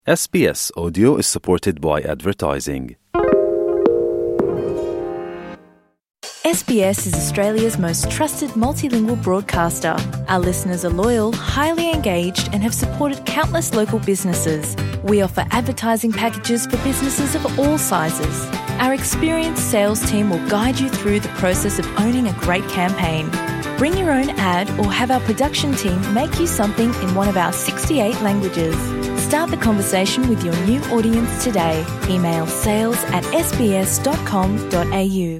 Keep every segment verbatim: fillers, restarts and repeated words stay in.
S B S Audio is supported by advertising. S B S is Australia's most trusted multilingual broadcaster. Our listeners are loyal, highly engaged, and have supported countless local businesses. We offer advertising packages for businesses of all sizes. Our experienced sales team will guide you through the process of owning a great campaign. Bring your own ad or have our production team make you something in one of our sixty-eight languages. Start the conversation with your new audience today. Email sales at s b s dot com dot a u.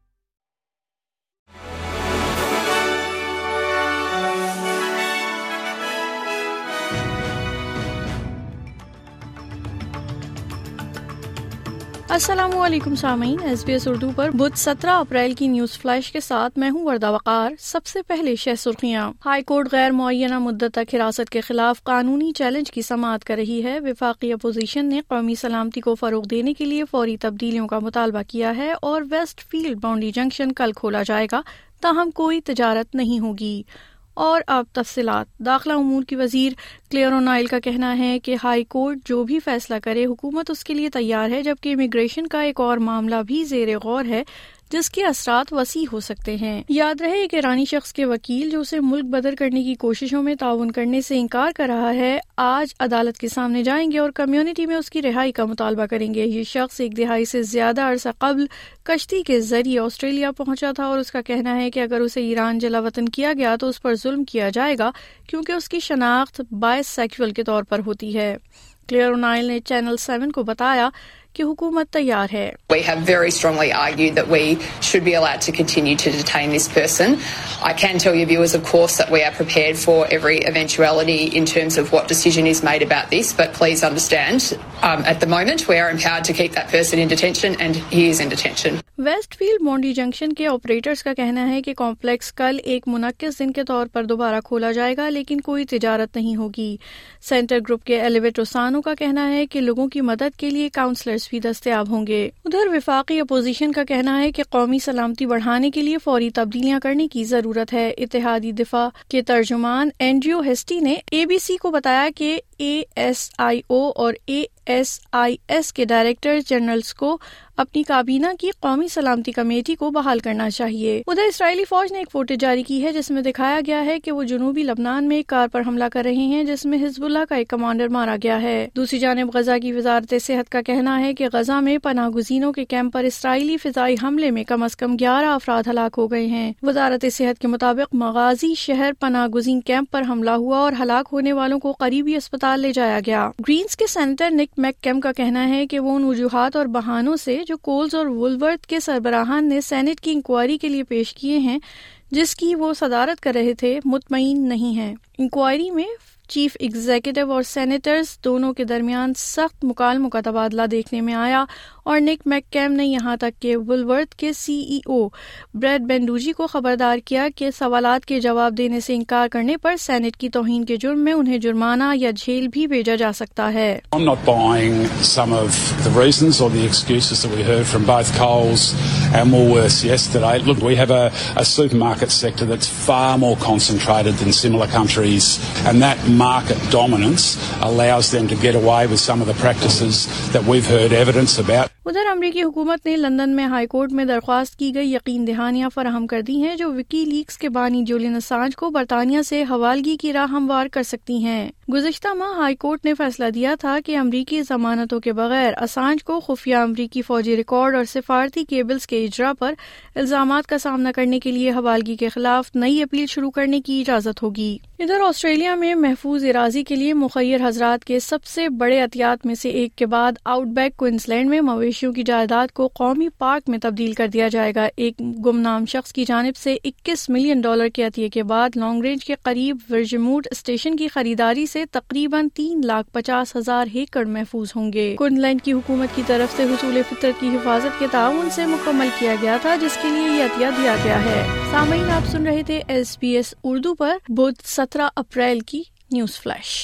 अस्सलामुअलैकुम सामीन, S B S Urdu पर बुध सत्रह April की news flash के साथ मैं हूं वर्दा वकार। सबसे पहले शह सुर्खियां। हाई कोर्ट गैर मुअय्यना मुद्दत तक हिरासत के खिलाफ कानूनी चैलेंज की समाअत कर रही है। वफाकी अपोजिशन ने कौमी सलामती को फरोग देने के लिए फौरी तब्दीलियों का मुतालबा किया है और वेस्ट फील्ड बाउंड्री जंक्शन कल खोला जाएगा, ताहम कोई तजारत नहीं होगी। और अब तफसीलात। दाखिला उमूर की वजीर क्लेयर ओनाइल का कहना है कि हाई कोर्ट जो भी फैसला करे हुकूमत उसके लिए तैयार है, जबकि इमिग्रेशन का एक और मामला भी ज़ेरे गौर है जिसके असरात वसी हो सकते हैं। याद रहे एक ईरानी शख्स के वकील जो उसे मुल्क बदर करने की कोशिशों में ताउन करने से इनकार कर रहा है, आज अदालत के सामने जाएंगे और कम्युनिटी में उसकी रिहाई का मुतालबा करेंगे। ये शख्स एक दिहाई से ज्यादा अरसा कबल कश्ती के जरिए ऑस्ट्रेलिया पहुंचा था और उसका कहना है कि अगर उसे ईरान जलावतन किया गया तो उस पर जुल्म किया जाएगा क्योंकि उसकी शनाख्त बायसेक्सुअल के तौर पर होती है। क्लेयर ओनाइल ने चैनल सेवन को बताया कि हुकूमत तैयार है। We have very strongly argued that we should be allowed to continue to detain this person. I can tell your viewers, of course, that we are prepared for every eventuality in terms of what decision is made about this, but please understand, um, at the moment we are empowered to keep that person in detention and he is in detention. Westfield boundary junction के operators का कहना है कि complex कल एक मुनक्किस दिन के तौर पर दोबारा खोला जाएगा, लेकिन कोई तिजारत नहीं होगी। सेंटर ग्रुप के एलिवेट रोसानो का कहना है कि लोगों की मदद के लिए काउंसलर्स भी दस्तयाब होंगे। उधर विफाकी अपोजिशन का कहना है कि कौमी सलामती बढ़ाने के लिए फौरी तब्दीलियां करने की जरूरत है। इत्तेहादी दिफा के तर्जुमान एंड्रयू हेस्टी ने ए बी सी को बताया कि ए एस आई ओ और ए एस आई एस के डायरेक्टर जनरल्स को अपनी काबीना की कौमी सलामती कमेटी को बहाल करना चाहिए। उधर इस्राएली फौज ने एक फुटेज जारी की है जिसमें दिखाया गया है कि वो जनूबी लबनान में एक कार पर हमला कर रहे हैं जिसमें हिजबुल्लाह का एक कमांडर मारा गया है। दूसरी जानिब गजा की वजारत सेहत का कहना है कि गजा में पनाह गुज़ीनों के कैंप पर इसराइली फिजाई हमले में कम अज कम ग्यारह अफराद हलाक हो गए हैं। वजारत सेहत के मुताबिक मगाजी शहर पनाह गुज़ीन कैंप पर हमला हुआ और हलाक होने वालों को करीबी अस्पताल ले जाया गया। ग्रीन्स के सेनेटर निक मैककेम का कहना है कि वो उन वजूहात और बहानों से जो कोल्स और वुलवर्थ के सरबराहान ने सेनेट की इंक्वायरी के लिए पेश किए हैं, जिसकी वो सदारत कर रहे थे, मुतमईन नहीं है। इंक्वायरी में चीफ एग्जीक्यूटिव और सेनेटर्स दोनों के दरमियान सख्त मुकालमों का तबादला देखने में आया और निक मैककेम ने यहाँ तक कि वुलवर्थ के सी ई ओ ब्रैड बेंडूजी को खबरदार किया कि सवालात के जवाब देने से इनकार करने पर सेनेट की तौहीन के जुर्म में उन्हें जुर्माना या जेल भी भेजा जा सकता है। I'm not buying some of the reasons or the excuses that we heard from both Coles and Woolworths yesterday. Look, we have a, a supermarket sector that's far more concentrated than similar countries, and that market dominance allows them to get away with some of the practices that we've heard evidence about. उधर अमरीकी हुकूमत ने London में high court में दरख्वास्त की गई यकीन दहानियां फराहम कर दी हैं जो विकी लीक्स के बानी जूलियन असांज को बरतानिया से हवालगी की राह हमवार कर सकती हैं। गुज़िश्ता माह हाई कोर्ट ने फैसला दिया था कि अमरीकी जमानतों के बगैर असांज को खुफिया अमरीकी फौजी रिकॉर्ड और सिफारती केबल्स के इजरा पर इल्जामात का सामना करने के लिए हवालगी के खिलाफ नई अपील शुरू करने की इजाजत होगी। इधर ऑस्ट्रेलिया में महफूज इराजी के लिए मुखय्यर हजरात के सबसे बड़े एहतियात में से एक के बाद आउटबैक क्वींसलैंड में मवेशियों की जायदाद को कौमी पार्क में तब्दील कर दिया जाएगा। एक गुमनाम शख्स की जानिब से इक्कीस मिलियन डॉलर के अतिये के बाद लॉन्ग रेंज के करीब विर्जमूट स्टेशन की खरीदारी से तकरीबन तीन लाख पचास हजार एकड़ महफूज होंगे। क्वींसलैंड की हुकूमत की तरफ से हुसूल फितरत की हिफाजत के ताउन से मुकम्मल किया गया था, जिसके लिए ये अतिया दिया गया है। सामीन, आप सुन रहे थे एस बी एस उर्दू पर बुध सत्रह अप्रैल की news flash.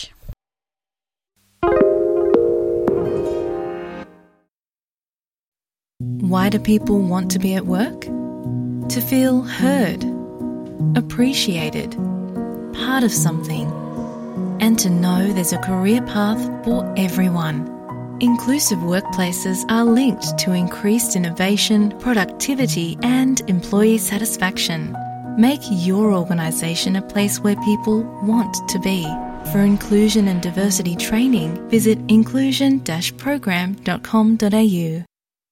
Why do people want to be at work? To feel heard, appreciated, part of something, and to know there's a career path for everyone. Inclusive workplaces are linked to increased innovation, productivity, and employee satisfaction. Make your organisation a place where people want to be. For inclusion and diversity training, visit inclusion dash program dot com dot a u.